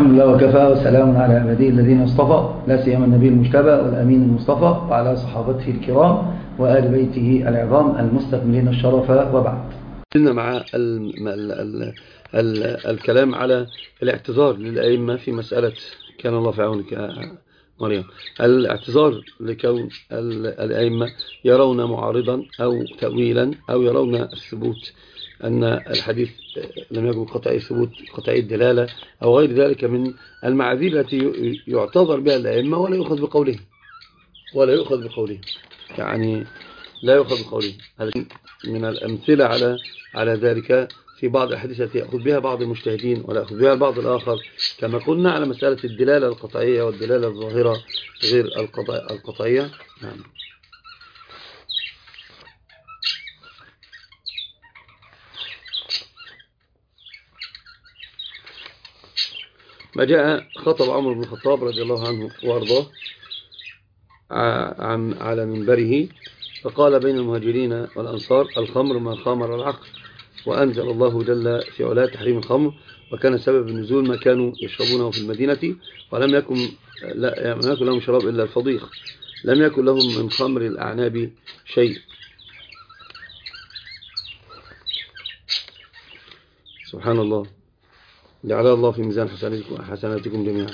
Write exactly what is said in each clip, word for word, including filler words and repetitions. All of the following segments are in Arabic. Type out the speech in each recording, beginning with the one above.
الحمد لله وكفى وسلام على عباده الذين اصطفى، لا سيما النبي المجتبى والأمين المصطفى وعلى صحابته الكرام وآل بيته العظام المستكملين الشرف، وبعد. مع ال ال ال ال الكلام على الاعتذار للأئمة في مسألة كان الله في عونك مريم، الاعتذار لكون الأئمة يرون معارضا أو تأويلا أو يرون الثبوت، أن الحديث لم يكن قطعي ثبوت قطعي الدلالة أو غير ذلك من المعاذير التي يعتذر بها الأئمة ولا يؤخذ بقولهم ولا يؤخذ بقولهم يعني لا يؤخذ بقولهم. من الأمثلة على على ذلك في بعض الأحاديث التي يأخذ بها بعض المجتهدين ولا يأخذ بها البعض الآخر، كما قلنا على مسألة الدلالة القطعية والدلالة الظاهرة غير القطعية. نعم. ما جاء خطب عمر بن الخطاب رضي الله عنه وارضاه عن على منبره فقال بين المهاجرين والأنصار: الخمر ما خامر العقل، وأنزل الله جل في علاه تحريم الخمر، وكان سبب النزول ما كانوا يشربونه في المدينة، ولم يكن لا لم يكن لهم شراب إلا الفضيخ، لم يكن لهم من خمر الأعناب شيء. سبحان الله، جعل الله في ميزان حسناتكم حسناتكم جميعا.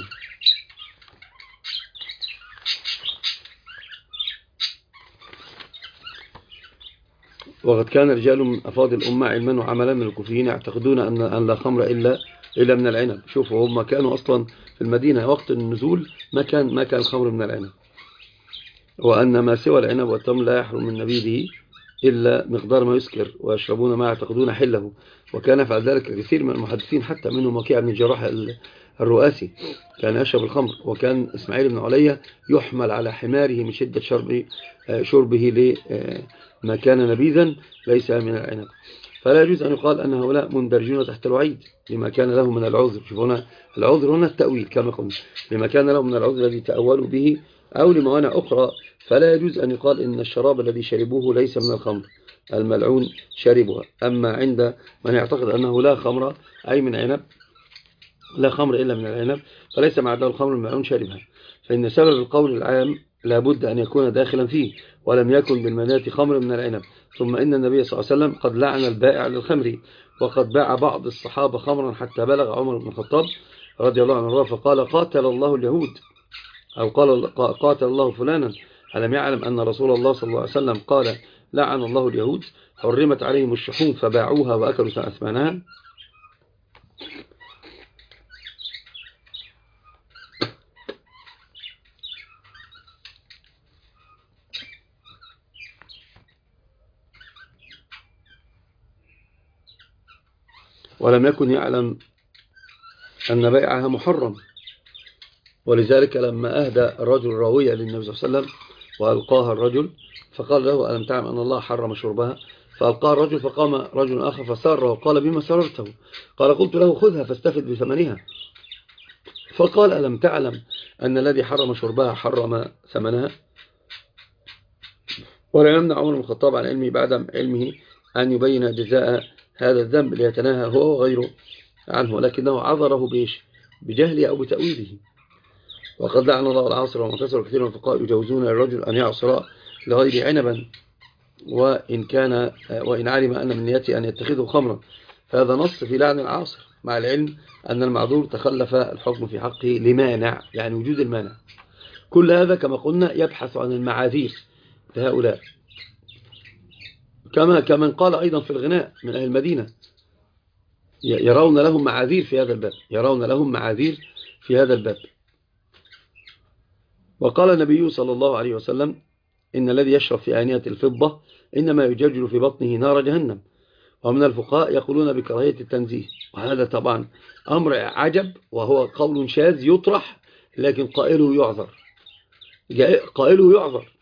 وقد كان رجال من أفاضل الأمة علما وعملا من الكوفيين يعتقدون أن أن لا خمر إلا إلا من العنب. شوفوا، هم كانوا أصلا في المدينة وقت النزول ما كان ما كان الخمر من العنب، وأن ما سوى العنب والتمر لا يحرم من نبيذه إلا مقدار ما يسكر، ويشربون ما يعتقدون حله. وكان يفعل ذلك كثير من المحدثين، حتى منهم وكيع بن الجراح الرؤاسي كان يشرب الخمر، وكان إسماعيل بن علية يحمل على حماره من شدة شربه شربه لما كان نبيذا ليس من العنب. فلا يجوز أن يقال أن هؤلاء مندرجون تحت الوعيد لما كان له من العذر. شوفوا هنا العذر، هنا التأويل كما قلنا، لما كان له من العذر الذي تأولوا به أو لموانع أخرى. فلا يجوز أن يقال إن الشراب الذي شربوه ليس من الخمر الملعون شربها. أما عند من يعتقد أنه لا خمر أي من عنب، لا خمر إلا من العنب، فليس معدل الخمر الملعون شربها، فإن سبب القول العام لابد أن يكون داخلا فيه، ولم يكن بالمنات خمر من العنب. ثم إن النبي صلى الله عليه وسلم قد لعن البائع للخمر، وقد باع بعض الصحابة خمرا حتى بلغ عمر بن الخطاب رضي الله عنه فقال: قاتل الله اليهود، أو قال قاتل الله فلانا، ألم يعلم أن رسول الله صلى الله عليه وسلم قال: لعن الله اليهود، حرمت عليهم الشحوم فباعوها وأكلوا أثمانها. ولم يكن يعلم أن بيعها محرم، ولذلك لما أهدى الرجل راوية للنبي صلى الله عليه وسلم وألقاها الرجل فقال له: ألم تعلم أن الله حرم شربها؟ فألقاها الرجل، فقام رجل آخر فسره وقال: بما سررته؟ قال: قلت له: خذها فاستفد بثمنها. فقال: ألم تعلم أن الذي حرم شربها حرم ثمنها؟ ولا يمنع عمر بن الخطاب عن علمه بعد علمه أن يبين جزاء هذا الذنب ليتناهى هو وغيره عنه، لكنه عذره بإيش؟ بجهله أو بتأويله. وقد لعن الله العاصر ومعتصر كثير من الفقهاء يجوزون للرجل أن يعصر لغير عنبا وإن كان وإن علم أن من نيته أن يتخذه خمرا، فهذا نص في لعن العاصر، مع العلم أن المعذور تخلف الحكم في حقه لمانع، يعني وجود المانع. كل هذا كما قلنا يبحث عن المعاذير لهؤلاء، كما كمن قال أيضا في الغناء من أهل المدينة، يرون لهم معاذير في هذا الباب، يرون لهم معاذير في هذا الباب. وقال النبي صلى الله عليه وسلم: إن الذي يشرب في آنية الفضة إنما يجرجر في بطنه نار جهنم. ومن الفقهاء يقولون بكراهية التنزيه، وهذا طبعا أمر عجب، وهو قول شاذ يطرح، لكن قائله يعذر، قائله يعذر.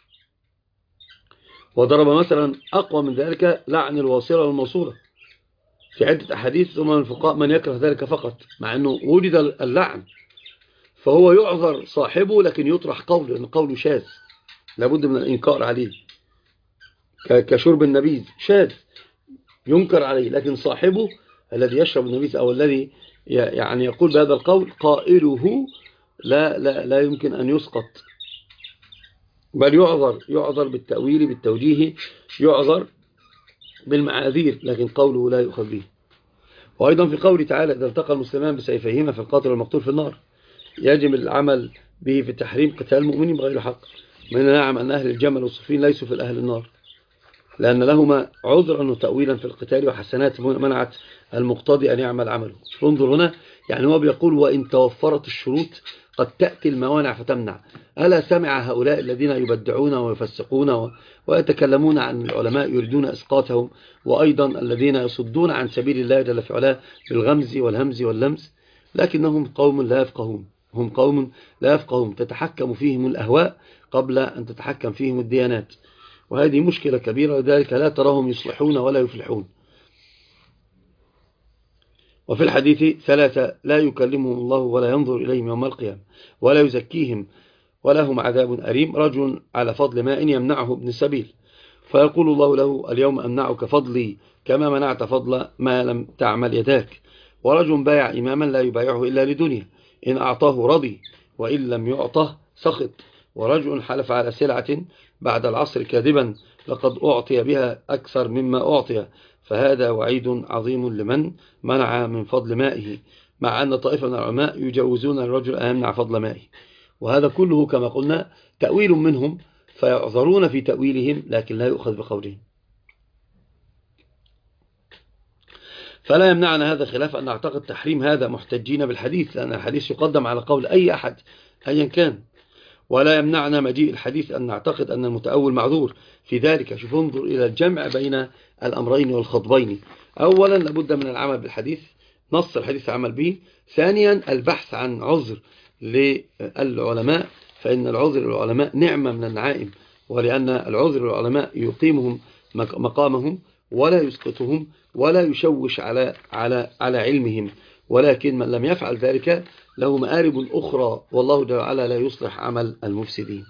وضرب مثلا أقوى من ذلك لعن الواصلة والموصولة في عدة أحاديث، ثم من الفقهاء من يكره ذلك فقط، مع أنه وجد اللعن، فهو يعذر صاحبه، لكن يطرح قوله أن قوله شاذ لابد من الإنكار عليه، كشرب النبيذ شاذ ينكر عليه، لكن صاحبه الذي يشرب النبيذ أو الذي يعني يقول بهذا القول قائله لا, لا, لا يمكن أن يسقط، بل يعذر يعذر بالتأويل بالتوجيه، يعذر بالمعاذير، لكن قوله لا يؤخذ به. وأيضا في قوله تعالى إذا التقى المسلمان بسيفيهما فالقاتل والمقتول في النار، يجب العمل به في تحريم قتال المؤمنين بغير حق. من نعم أن أهل الجمل والصفين ليسوا في أهل النار، لأن لهما عذرا وتأويلا في القتال وحسنات منعت المقتضي أن يعمل عمله. انظر هنا، يعني هو بيقول وإن توفرت الشروط قد تأتي الموانع فتمنع. ألا سمع هؤلاء الذين يبدعون ويفسقون ويتكلمون عن العلماء يريدون إسقاطهم، وأيضا الذين يصدون عن سبيل الله جل في علاه بالغمز والهمز واللمس، لكنهم قوم لا يفقهون، هم قوم لا يفقهون، تتحكم فيهم الأهواء قبل أن تتحكم فيهم الديانات، وهذه مشكلة كبيرة، لذلك لا تراهم يصلحون ولا يفلحون. وفي الحديث ثلاثة لا يكلمهم الله ولا ينظر إليهم يوم القيامة ولا يزكيهم ولهم عذاب أليم. رجل على فضل ماء يمنعه ابن السبيل فيقول الله له اليوم أمنعك فضلي كما منعت فضل ما لم تعمل يداك. ورجل بايع إماما لا يبايعه إلا لدنيا، إن أعطاه رضي وإن لم يعطه سخط. ورجل حلف على سلعة بعد العصر كاذبا لقد أعطي بها أكثر مما أعطي، فهذا وعيد عظيم لمن منع من فضل مائه، مع أن طائفة من العلماء يجوزون الرجل أن يمنع فضل مائه. وهذا كله كما قلنا تأويل منهم، فيعذرون في تأويلهم لكن لا يؤخذ بقولهم. فلا يمنعنا هذا خلاف أن نعتقد تحريم هذا محتجين بالحديث، لأن الحديث يقدم على قول أي أحد أيا كان. ولا يمنعنا مجيء الحديث أن نعتقد أن المتأول معذور في ذلك. شوف انظر إلى الجمع بين الأمرين والخطبين. أولا لابد من العمل بالحديث، نص الحديث عمل به. ثانيا البحث عن عذر للعلماء، فإن العذر للعلماء نعمة من النعائم، ولأن العذر للعلماء يقيمهم مقامهم ولا يسقطهم ولا يشوش على على على علمهم. ولكن من لم يفعل ذلك له مآرب أخرى، والله جل وعلا لا يصلح عمل المفسدين.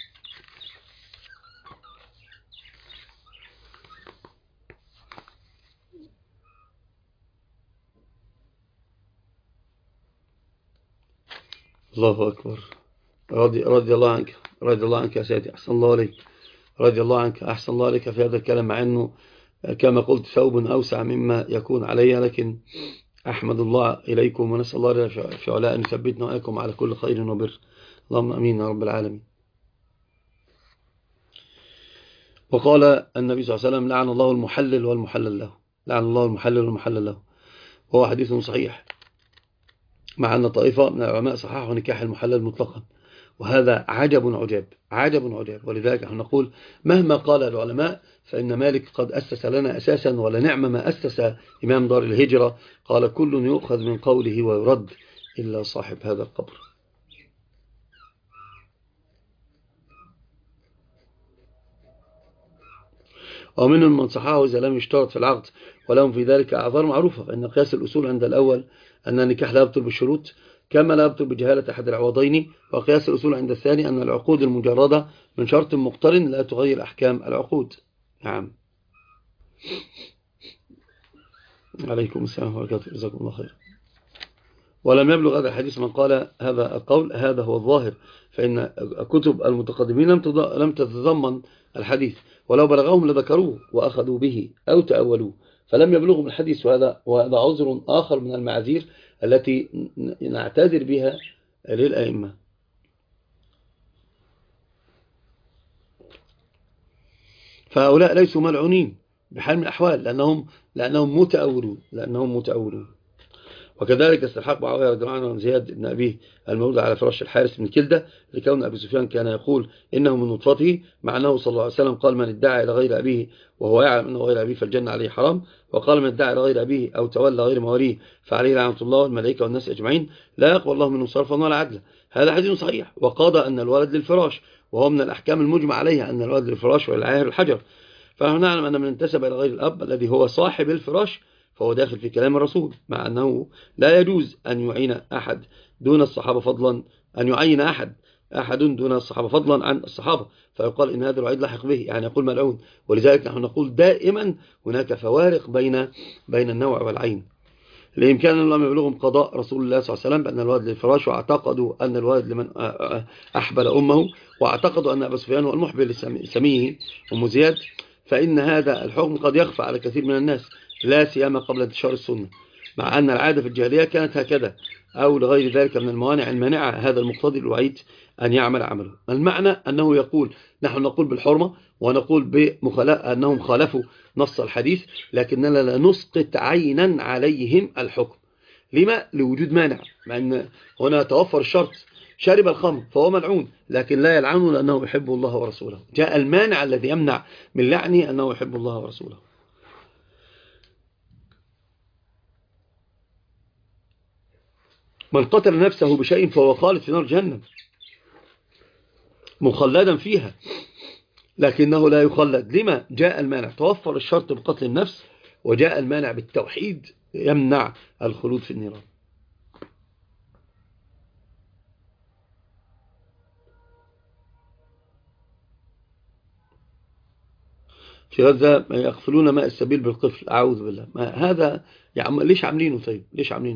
الله أكبر. رضي, رضي الله عنك رضي الله عنك يا سيدي، أحسن الله عليك، رضي الله عنك، أحسن الله عليك في هذا الكلام، مع أنه كما قلت ثوب أوسع مما يكون علي، لكن أحمد الله إليكم ونسأل الله في علاء أن يثبتنا وإياكم على كل خير وبر. اللهم أمين يا رب العالمين. وقال النبي صلى الله عليه وسلم لعن الله المحلل والمحلل له، لعن الله المحلل والمحلل له، وهو حديث صحيح، مع أن طائفة من العلماء صححوا نكاح المحلل مطلقا، وهذا عجب عجاب عجب عجاب. ولذلك نحن نقول مهما قال العلماء فإن مالك قد أسس لنا أساسا، ولنعم ما أسس إمام دار الهجرة، قال كل يؤخذ من قوله ويرد إلا صاحب هذا القبر. ومنهم من صححه إذا لم يشترط في العقد ولهم في ذلك أعذار معروفة، فإن قياس الأصول عند الأول أن النكاح لا يبطل بالشروط كما لا يبطل بجهالة أحد العوضين، وقياس الأصول عند الثاني أن العقود المجردة من شرط مقترن لا تغير أحكام العقود. نعم. عليكم السلام ورحمة الله، جزاكم الله خير. ولم يبلغ هذا الحديث من قال هذا القول، هذا هو الظاهر، فإن كتب المتقدمين لم تتضمن الحديث، ولو بلغهم لذكروه وأخذوا به أو تأولوه، فلم يبلغهم الحديث. وهذا وهذا عذر آخر من المعاذير التي نعتذر بها للأئمة. فهؤلاء ليسوا ملعونين بحال من الأحوال، لأنهم لأنهم متأولون لأنهم متأولون. وكذلك استلحق معاوية رضي الله عنه عن زياد بن أبيه المولود على فراش الحارث بن كلدة لكون أبي سفيان كان يقول إنه من نطفته، مع أنه صلى الله عليه وسلم قال من ادعى إلى غير أبيه وهو يعلم أنه غير أبيه فالجنة عليه حرام، وقال من ادعى إلى غير أبيه أو تولى غير مواليه فعليه لعنة الله والملائكة والناس أجمعين لا يقبل الله منه صرفا ولا عدلا. هذا حديث صحيح. وقضى أن الولد للفراش، وهو من الأحكام المجمع عليها أن الولد للفراش والعاهر الحجر. فنحن نعلم أن من انتسب إلى غير الأب الذي هو صاحب الفراش فهو داخل في كلام الرسول، مع أنه لا يجوز أن يعين أحد دون الصحابة فضلا أن يعين أحد أحد دون الصحابة فضلا عن الصحابة، فيقال إن هذا الوعيد لاحق به، يعني يقول ملعون. ولذلك نحن نقول دائما هناك فوارق بين بين النوع والعين. لإمكان أن لم يبلغهم قضاء رسول الله صلى الله عليه وسلم بأن الولد للفراش، واعتقدوا أن الولد لمن أحبل أمه، واعتقدوا أن أبا سفيان هو المحبل لسميه أم زياد، فإن هذا الحكم قد يخفى على كثير من الناس، لا سيما قبل انتشار السنة، مع أن العادة في الجاهلية كانت هكذا أو لغير ذلك من الموانع المانعة. هذا المقتضي الوعيد أن يعمل عمله. المعنى أنه يقول نحن نقول بالحرمة ونقول بمخالفة أنهم خالفوا نص الحديث، لكننا لا نسقط عينا عليهم الحكم. لما؟ لوجود مانع، مع أن هنا توفر الشرط، شرب الخمر فهو ملعون لكن لا يلعنه لأنه يحب الله ورسوله. جاء المانع الذي يمنع من لعنه أنه يحب الله ورسوله. من قتل نفسه بشيء فهو خالد في نار جهنم مخلدا فيها، لكنه لا يخلد. لما؟ جاء المانع، توفر الشرط بقتل النفس وجاء المانع بالتوحيد يمنع الخلود في النيران. في غزة يغفلون ماء السبيل بالقفل، أعوذ بالله. ما هذا يعني ليش عاملينه؟ طيب ليش عاملينه؟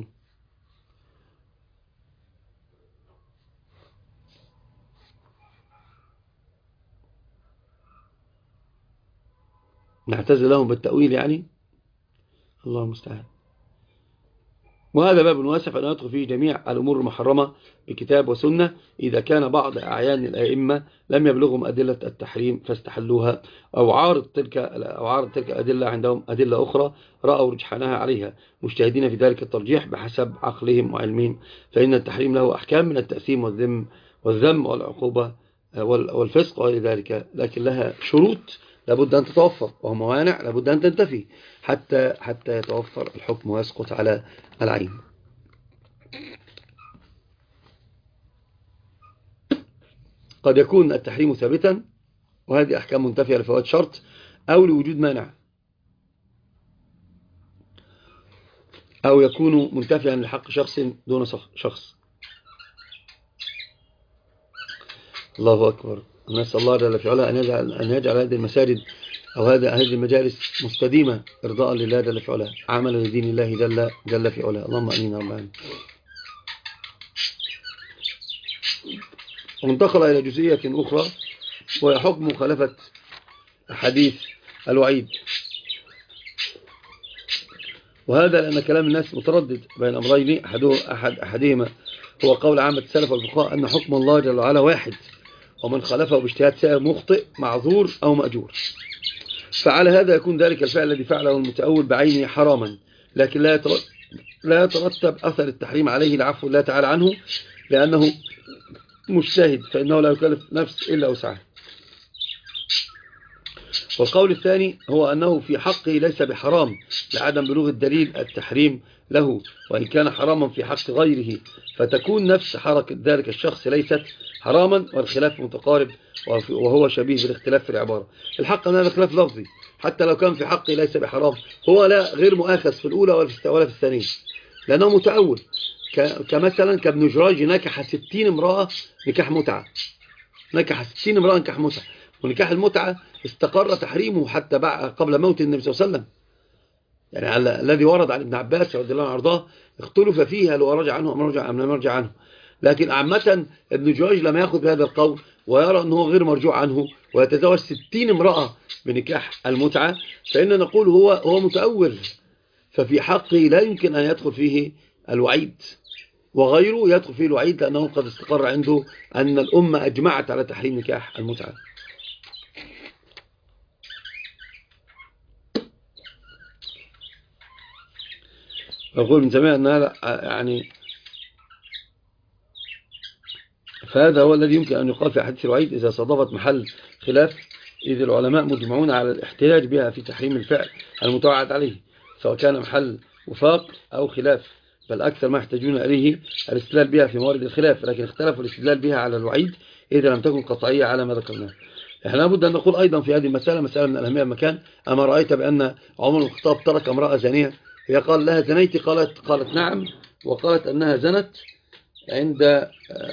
نعتذر لهم بالتأويل يعني، الله المستعان. وهذا باب واسع فلا يدخل فيه جميع الأمور المحرمة بكتاب وسنة، إذا كان بعض أعيان الأئمة لم يبلغهم أدلة التحريم فاستحلوها، أو عارض تلك أو عارض تلك الأدلة عندهم أدلة أخرى رأوا رجحانها عليها، مجتهدين في ذلك الترجيح بحسب عقلهم وعلمهم، فإن التحريم له أحكام من التأثيم والذم والذم والعقوبة والفسق وغير ذلك، لكن لها شروط لابد أن تتوفر وهو موانع لابد أن تنتفي حتى حتى يتوفر الحكم ويسقط على العين. قد يكون التحريم ثابتا وهذه أحكام منتفية لفوات شرط أو لوجود مانع، أو يكون منتفيا لحق شخص دون شخص. الله أكبر. نسأل الله جل في علاه أن يجعل, أن يجعل هذه المساجد أو هذه هذه المجالس مستديمة إرضاء لله جل في علاه، عملا لدين الله جل, جل في علاه. اللهم أمين يا رب العالمين. وانتقل إلى جزئية أخرى وهي حكم مخالفة حديث الوعيد، وهذا لأن كلام الناس متردد بين أمرين، أحد أحدهما هو قول عامة السلف والفقهاء أن حكم الله جل وعلا واحد، ومن خالفه باجتهاد سائر مخطئ معذور أو مأجور. فعلى هذا يكون ذلك الفعل الذي فعله المتأول بعينه حراما، لكن لا يترتب أثر التحريم عليه لعفو الله تعالى عنه لأنه مجتهد، فإنه لا يكلف نفس إلا وسعها. والقول الثاني هو أنه في حقه ليس بحرام لعدم بلوغ الدليل التحريم له، وإن كان حراما في حق غيره فتكون نفس حركة ذلك الشخص ليست حراما، والخلاف متقارب وهو شبيه بالاختلاف في العبارة. الحق أن هذا خلاف لفظي، حتى لو كان في حقه ليس بحرام هو لا غير مؤاخذ في الأولى ولا في الثانية لأنه متأول. كمثلا كابن جراج نكح ستين امرأة نكاح متعة، نكح ستين امرأة نكاح متعة، ونكاح المتعة استقر تحريمه حتى قبل موت النبي صلى الله عليه وسلم، يعني الذي ورد عن ابن عباس رضي الله عنه وارضاه اختلف فيها هل هو رجع عنه أم رجع أم لم يرجع عنه، لكن عامة ابن جراج لم يأخذ بهذا القول ويرى أنه غير مرجوع عنه ويتزوج ستين امرأة بنكاح المتعة، فإن نقول هو هو متأول، ففي حقه لا يمكن أن يدخل فيه الوعيد، وغيره يدخل فيه الوعيد لأنه قد استقر عنده أن الأمة أجمعت على تحريم نكاح المتعة. أقول من زمان أن هذا يعني فهذا هو الذي يمكن أن يقال في حديث الوعيد إذا صادفت محل خلاف، إذ العلماء مجمعون على الاحتجاج بها في تحريم الفعل المتوعد عليه، سواء كان محل وفاق أو خلاف، بل أكثر ما يحتاجون إليه الاستدلال بها في موارد الخلاف، لكن اختلفوا الاستدلال بها على الوعيد إذا لم تكن قطعية على ما ذكرناه. احنا لابد أن نقول أيضا في هذه المسألة مسألة من الأهمية المكان، أما رأيت بأن عمر بن الخطاب ترك امرأة زانية، هي قال لها زنيت، قالت قالت نعم، وقالت أنها زنت عند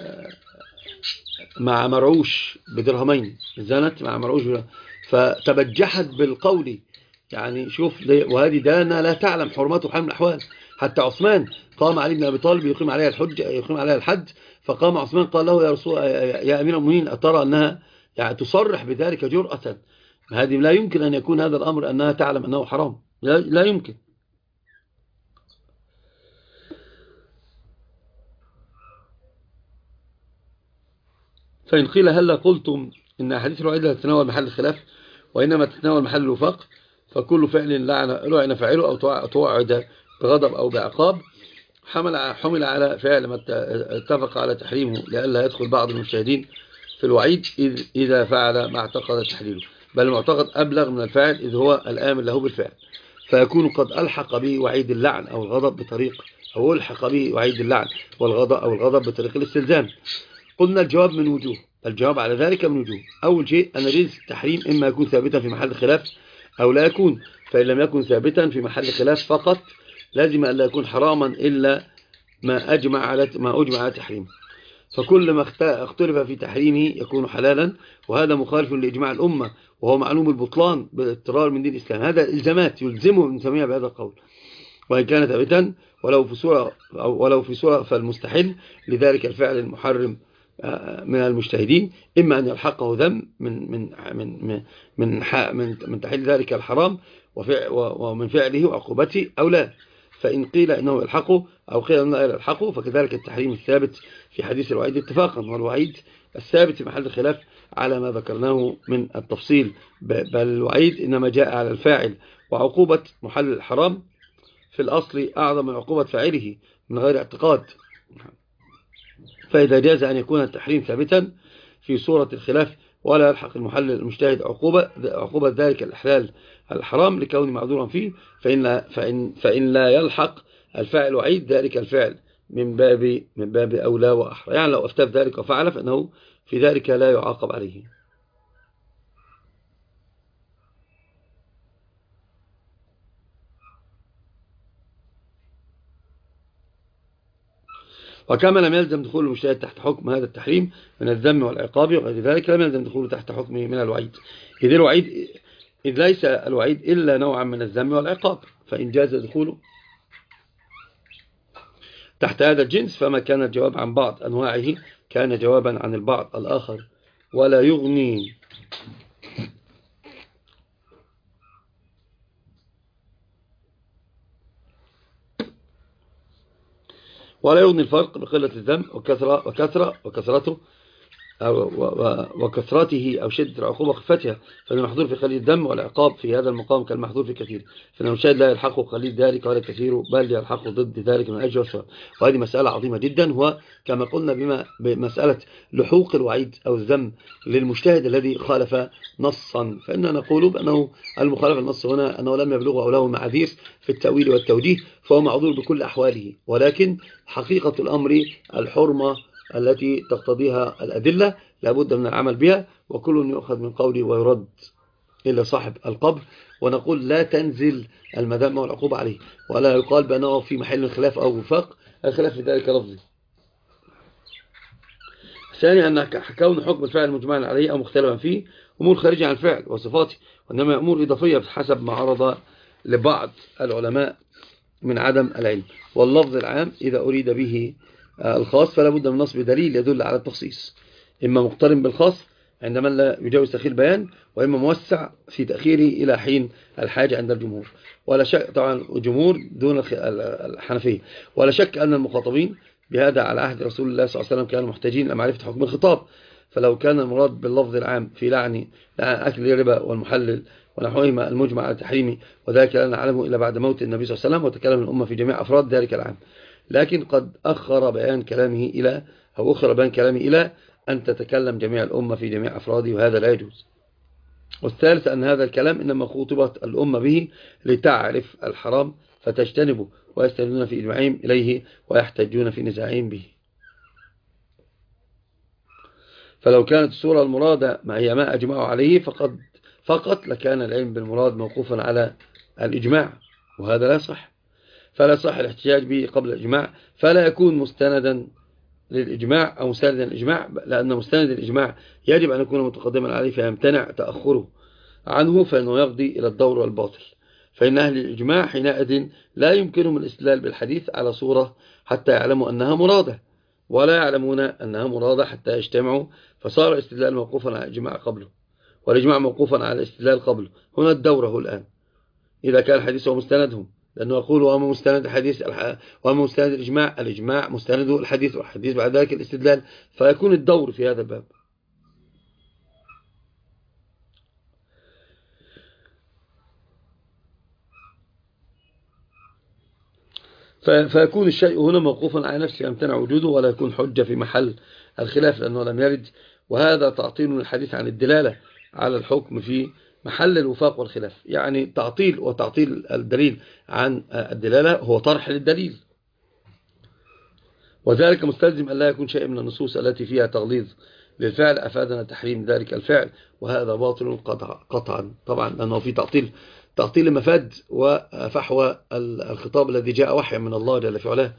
مع مرعوش بدرهمين، زنت مع مرعوش بدرهمين، فتبجحت بالقول، يعني شوف، وهذه دانة لا تعلم حرمته حال من الأحوال، حتى عثمان قام علي بن أبي طالب يقيم عليها الحج يقيم عليها الحد، فقام عثمان قال له يا رسول يا أمير المؤمنين أترى أنها يعني تصرح بذلك جرأة؟ هذه لا يمكن أن يكون هذا الأمر أنها تعلم أنه حرام، لا, لا يمكن. فإن قيل هل قلتم إن حديث الوعيد لا تتناول محل الخلاف وإنما تتناول محل الوفاق، فكل فعل لعن فاعله أو توعد بغضب أو بعقاب حمل حمل على فعل ما اتفق على تحريمه، لئلا يدخل بعض المشاهدين في الوعيد إذا فعل ما اعتقد تحليله، بل المعتقد أبلغ من الفاعل إذ هو الآمر له بالفعل، فيكون قد ألحق به وعيد اللعن أو الغضب بطريق أو ألحق به وعيد اللعن والغضب أو الغضب بطريق الاستلزام. قلنا الجواب من وجوه، الجواب على ذلك من وجوه. أول شيء أن جنس التحريم إما يكون ثابتا في محل خلاف أو لا يكون، فإن لم يكن ثابتا في محل خلاف فقط لازم أن لا يكون حراما إلا ما أجمع على ما أجمع على تحريمه، فكل ما اختلف في تحريمه يكون حلالا، وهذا مخالف لإجماع الأمة وهو معلوم البطلان بالاضطرار من دين الإسلام. هذا إلزامات يلزمه ابن تيمية بهذا القول، وإن كان ثابتا ولو في صورة أو ولو في صورة فالمستحيل لذلك الفعل المحرم من المجتهدين إما أن يلحقه ذم من من من من من, من تحليل ذلك الحرام ومن فعله وعقوبته أو لا. فإن قيل إنه يلحقه أو قيل إنه لا يلحقه فكذلك التحريم الثابت في حديث الوعيد اتفاقا، والوعيد الثابت في محل الخلاف على ما ذكرناه من التفصيل، بل الوعيد إنما جاء على الفاعل، وعقوبة محل الحرام في الأصل أعظم من عقوبة فاعله من غير اعتقاد. فإذا جاز أن يكون التحريم ثابتا في صورة الخلاف ولا يلحق المحلل المجتهد عقوبة عقوبة ذلك الإحلال الحرام لكونه معذورا فيه، فإن لا, فإن فإن لا يلحق الفاعل وعيد ذلك الفعل من باب من باب أولى وأحرى. يعني لو أفتى ذلك وفعل فإنه في ذلك لا يعاقب عليه. وكما لم يلزم دخول المجتهد تحت حكم هذا التحريم من الذم والعقاب وغير ذلك لم يلزم دخوله تحت حكمه من الوعيد، إذ الوعيد إذ ليس الوعيد إلا نوعا من الذم والعقاب، فإن جاز دخوله تحت هذا الجنس فما كان الجواب عن بعض أنواعه كان جوابا عن البعض الآخر، ولا يغني ولا يغني الفرق بقلة الذم وكثرة وكثرة وكثرته أو وكثرته أو شدة العقوبة وخفتها، فإن المحظور في قليل الدم والعقاب في هذا المقام كالمحظور في كثير، فإن المشاهد لا يلحقه قليل ذلك ولا كثير بل يلحقه ضد ذلك من أجل والثواب. وهذه مسألة عظيمة جدا، هو كما قلنا بما بمسألة لحوق الوعيد أو الذم للمجتهد الذي خالف نصا، فإننا نقول بأنه المخالف النص هنا أنه لم يبلغه أو له معاذير في التأويل والتوجيه فهو معذور بكل أحواله، ولكن حقيقة الأمر الحرمة التي تقتضيها الأدلة لابد من العمل بها، وكل يؤخذ من قوله ويرد إلا صاحب القبر، ونقول لا تنزل المذمة والعقوبة عليه، ولا يقال بأنه في محل الخلاف أو وفاق، الخلاف في ذلك لفظي. ثانيا أن كون حكم الفعل مجمعا عليه أو مختلفا فيه أمور خارجة عن الفعل وصفاته، وإنما أمور إضافية حسب ما عرض لبعض العلماء من عدم العلم، واللفظ العام إذا أريد به الخاص فلا بد من نصب دليل يدل على التخصيص، إما مقترن بالخاص عندما لا يجاوز تأخير البيان، وإما موسع في تأخيره إلى حين الحاجة عند الجمهور، ولا شك طبعا الجمهور دون الحنفية، ولا شك أن المخاطبين بهذا على عهد رسول الله صلى الله عليه وسلم كانوا محتاجين إلى معرفة حكم الخطاب، فلو كان المراد باللفظ العام في لعن أكل الربا والمحلل ونحوهما المجمع على تحريمه، وذلك لا نعلمه إلا بعد موت النبي صلى الله عليه وسلم وتكلم الأمة في جميع أفراد ذلك العام، لكن قد أخر بيان كلامه إلى أو أخر بيان كلامه إلى أن تتكلم جميع الأمة في جميع أفراده، وهذا لا يجوز. والثالث أن هذا الكلام إنما خطبت الأمة به لتعرف الحرام فتجتنبه ويستندون في إجماعهم إليه ويحتجون في نزاعهم به. فلو كانت الصورة المرادة ما هي ما أجمعوا عليه فقد فقط لكان العلم بالمراد موقوفا على الإجماع، وهذا لا صح، فلا صح الاحتجاج به قبل الإجماع، فلا يكون مستندا للإجماع أو مساندا للإجماع، لأن مستند الإجماع يجب أن يكون متقدما عليه فيمتنع تأخره عنه، فإنه يقضي إلى الدور والباطل. فإن أهل الإجماع حينئذ لا يمكنهم الاستدلال بالحديث على صورة حتى يعلموا أنها مرادة، ولا يعلمون أنها مرادة حتى يجتمعوا، فصار الاستدلال موقوفا على الإجماع قبله، والإجماع موقوفا على الاستدلال قبله. هنا الدورة هو الآن، إذا كان الحديث هو مستندهم، لأنه يقول وأما مستند الحديث وأما مستند الإجماع، الإجماع مستنده الحديث، والحديث بعد ذلك الاستدلال، فيكون الدور في هذا الباب. فيكون الشيء هنا موقوفا على نفسه يمتنع وجوده، ولا يكون حجة في محل الخلاف لأنه لم يرد، وهذا تعطيل من الحديث عن الدلالة على الحكم في محل الوفاق والخلاف. يعني تعطيل وتعطيل الدليل عن الدلالة هو طرح للدليل، وذلك مستلزم أن لا يكون شيء من النصوص التي فيها تغليظ للفعل أفادنا تحريم ذلك الفعل، وهذا باطل قطعا طبعا، لأنه في تعطيل تعطيل مفاد وفحوى الخطاب الذي جاء وحيا من الله جل في علاه.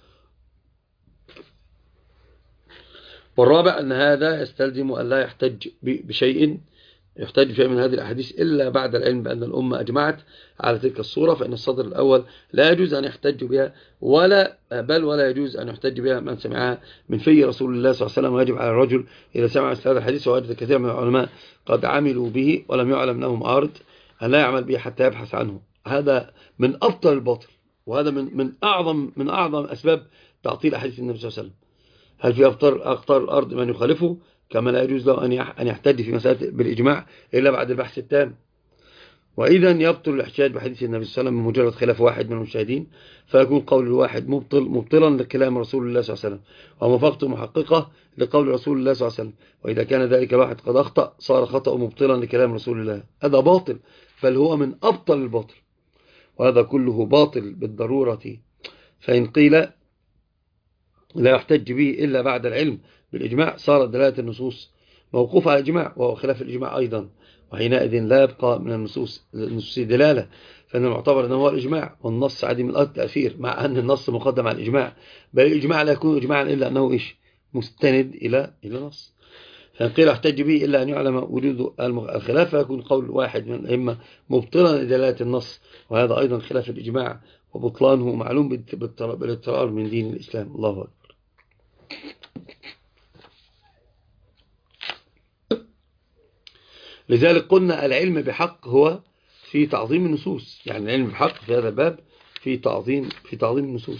والرابع أن هذا يستلزم أن لا يحتج بشيء يحتج بشيء من هذه الأحاديث إلا بعد العلم بأن الأمة أجمعت على تلك الصورة، فإن الصدر الأول لا يجوز أن يحتج بها، ولا بل ولا يجوز أن يحتج بها من سمعها من في رسول الله صلى الله عليه وسلم. ويجب على الرجل إذا سمع مثل هذا الحديث، ووجد كثير من العلماء قد عملوا به ولم يعلم لهم عارض، أن لا يعمل به حتى يبحث عنه. هذا من أبطل الباطل، وهذا من من أعظم من أعظم أسباب تعطيل أحاديث النبي صلى الله عليه وسلم. هل في أقطار أقطار الأرض من يخالفه؟ كما لا يجوز له أن يحتج في مسألة بالإجماع إلا بعد البحث التام. وإذا يبطل الاحتجاج بحديث النبي صلى الله عليه وسلم بمجرد خلاف واحد من المشاهدين، فيكون قول الواحد مبطل مبطلا لكلام رسول الله صلى الله عليه وسلم، وموافقته محققة لقول رسول الله صلى الله عليه وسلم. وإذا كان ذلك الواحد قد أخطأ صار خطأ مبطلا لكلام رسول الله. هذا باطل، بل هو من أبطل الباطل، وهذا كله باطل بالضرورة. فإن قيل لا يحتج به إلا بعد العلم بالإجماع، صارت دلالة النصوص موقوفة على الإجماع، وهو خلاف الإجماع أيضا، وحينئذ لا يبقى من النصوص النصوص دلالة، فإن المعتبر أنه هو الإجماع، والنص عديم التأثير، مع أن النص مقدم على الإجماع، بل الإجماع لا يكون إجماعا إلا أنه إيش مستند إلى إلى نص. فإن قيل احتج به إلا أن يعلم وجود الخلاف، فيكون قول واحد من الأئمة مبطلا لدلالة النص، وهذا أيضا خلاف الإجماع، وبطلانه معلوم بالاضطرار من دين الإسلام. الله أكبر. لذلك قلنا العلم بحق هو في تعظيم النصوص، يعني العلم بحق في هذا الباب في تعظيم في تعظيم النصوص.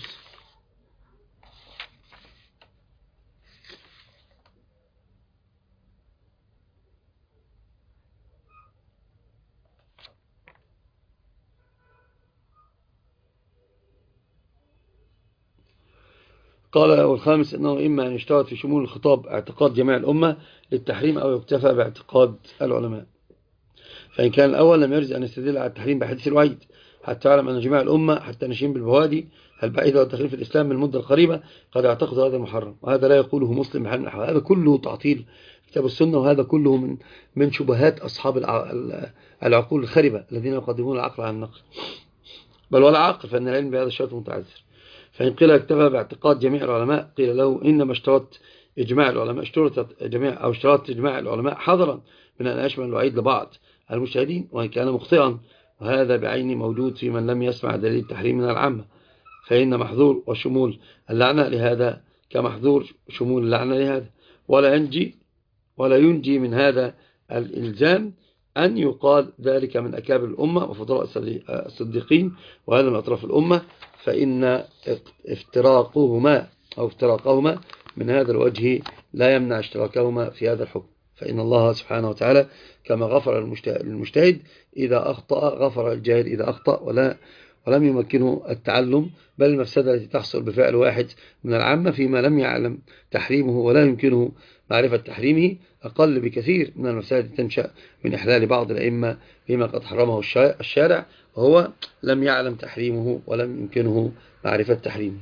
قال والخامس أنه إما أن يشترط في شمول الخطاب اعتقاد جميع الأمة للتحريم، أو يكتفى باعتقاد العلماء. فإن كان الأول لم يرز أن يستدل على التحريم بحديث الوعيد حتى يعلم أن جميع الأمة حتى نشين بالبوادي البعيدة والتخريف في الإسلام من المدة القريبة قد اعتقد هذا المحرم، وهذا لا يقوله مسلم بحال من الأحوال. هذا كله تعطيل كتاب السنة، وهذا كله من من شبهات أصحاب العقول الخربة الذين يقدمون العقل على النقل، بل ولا عقل، فإن العلم بهذا الشرط متعذر. فإن قيل اكتفى باعتقاد جميع العلماء، قيل له إنما اشترط إجماع العلماء اشترط جميع أو اشترط إجماع العلماء حذرا من أن يشمل الوعيد لبعض المجتهدين وإن كان مخطئا، وهذا بعين موجود في من لم يسمع دليل التحريم من العامة. فإن محظور وشمول اللعنة لهذا كمحظور شمول اللعنة لهذا، ولا ينجي ولا ينجي من هذا الإلزام أن يقال ذلك من أكابر الأمة وفضلاء الصديقين، وهذا من أطراف الأمة، فإن افتراقهما أو افتراقهما من هذا الوجه لا يمنع اشتراكهما في هذا الحكم. فإن الله سبحانه وتعالى كما غفر للمجتهد إذا أخطأ غفر الجاهل إذا أخطأ، ولا ولم يمكنه التعلم، بل المفسدة التي تحصل بفعل واحد من العامة فيما لم يعلم تحريمه ولا يمكنه معرفة تحريمه أقل بكثير من المفسدة التي تنشأ من إحلال بعض الأئمة بما قد حرمه الشارع وهو لم يعلم تحريمه ولم يمكنه معرفة تحريمه.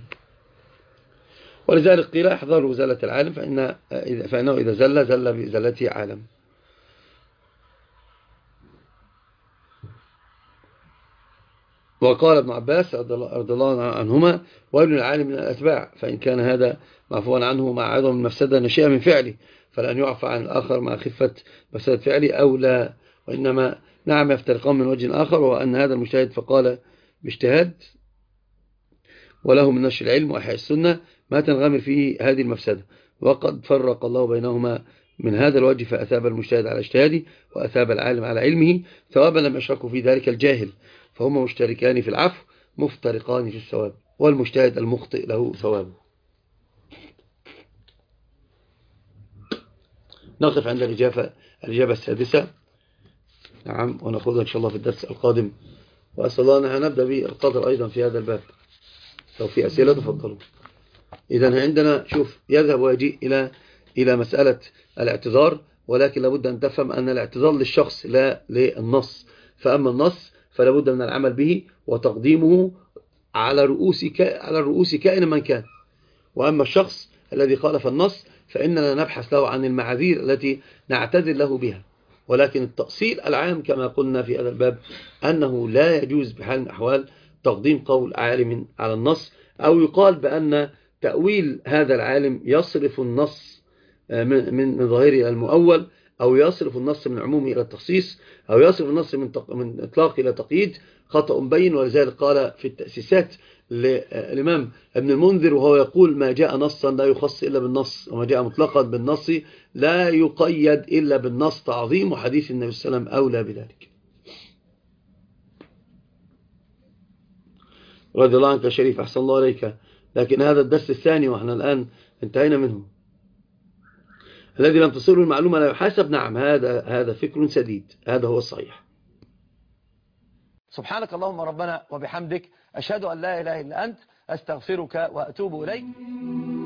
ولذلك قيل احذروا زلة العالم، فإن فإنه إذا زل زل بزلته عالم. وقال ابن عباس رضي الله عنهما وابن العالم من الأتباع، فإن كان هذا معفوا عنه مع عدم المفسدة نشئة من فعله، فلأن يعفى عن الآخر مع خفة مفسدة فعله أو لا، وإنما نعم يفترقان من وجه آخر، وأن هذا المجتهد فقال باجتهاد وله من نشر العلم وإحياء السنة ما تنغمر فيه هذه المفسدة، وقد فرق الله بينهما من هذا الوجه، فأثاب المجتهد على اجتهاده وأثاب العالم على علمه ثوابا لم يشركوا في ذلك الجاهل، فهما مشتركان في العفو مفترقان في الثواب، والمجتهد المخطئ له ثواب. نقف عند الإجابة, الإجابة السادسة. نعم، ونأخذها إن شاء الله في الدرس القادم، وأسأل الله أنها نبدأ بالقدر أيضا في هذا الباب. لو في أسئلة تفضلوا. إذن عندنا شوف يذهب ويجيء إلى إلى مسألة الاعتذار، ولكن لابد أن تفهم أن الاعتذار للشخص لا للنص. فأما النص فلا بد من العمل به وتقديمه على رؤوس على الرؤوس كائن من كان. وأما الشخص الذي خالف النص فإننا نبحث له عن المعاذير التي نعتذر له بها، ولكن التأصيل العام كما قلنا في هذا الباب أنه لا يجوز بحال من الأحوال تقديم قول عالم على النص، أو يقال بأن تأويل هذا العالم يصرف النص من من ظاهره إلى المؤول، أو يصرف النص من عمومه إلى التخصيص، أو يصرف النص من من إطلاق إلى تقييد، خطأ بين. ولذلك قال في التأسيسات الإمام ابن المنذر وهو يقول: ما جاء نصا لا يخص إلا بالنص، وما جاء مطلقا بالنص لا يقيد إلا بالنص، تعظيم وحديث النبي صلى الله عليه وسلم أولى بذلك. رضي الله عنك شريف، أحسن الله عليك. لكن هذا الدرس الثاني وإحنا الآن انتهينا منه. الذي لم تصله المعلومة لا يحاسب. نعم، هذا هذا فكر سديد، هذا هو الصحيح. سبحانك اللهم ربنا وبحمدك، أشهد أن لا إله إلا أنت، أستغفرك وأتوب إليك.